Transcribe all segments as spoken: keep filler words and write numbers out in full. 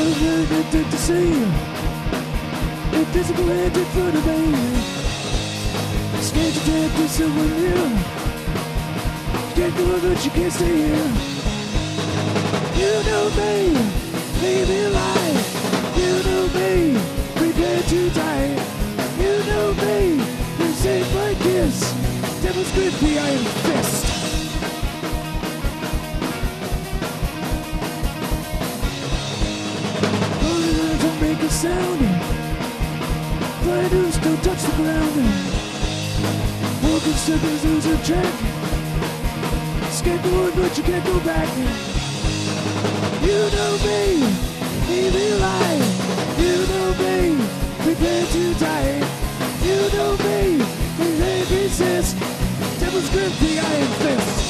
So good to see you. A physical hand in front of me. Scared to death to someone new. Can't go but you can't stay here. You know me, leave me alive. You know me, prepare to die. You know me, this ain't my kiss. Devil's grip, the iron fist. Oh, don't make a sound. Flying news don't touch the ground. Walking circles, lose a track. Skateboard, but you can't go back. You know me, leave me alive. You know me, prepare to die. You know me, we ain't resist. Devil's grip, the iron fist.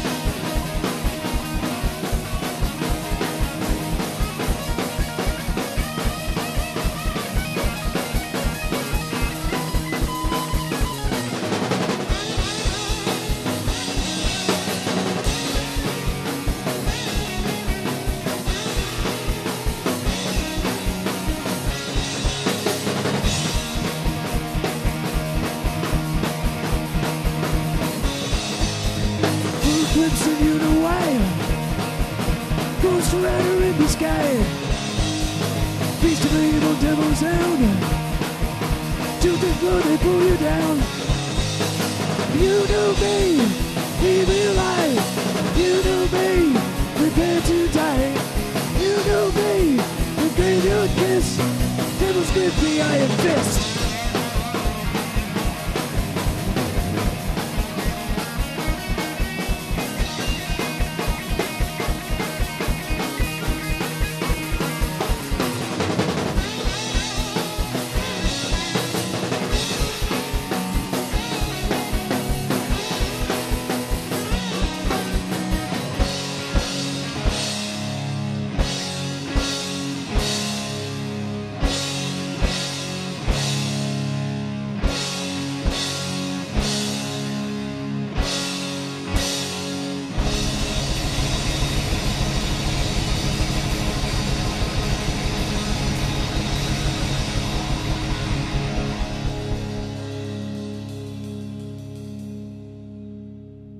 Crimson, you know why. Ghost rider in the sky. Beast of evil, devil's hound. Tooth and blood, they pull you down. You know me, leave me alive. You know me, prepare to die. You know me, the graveyard kiss. Devil's grip, the iron fist.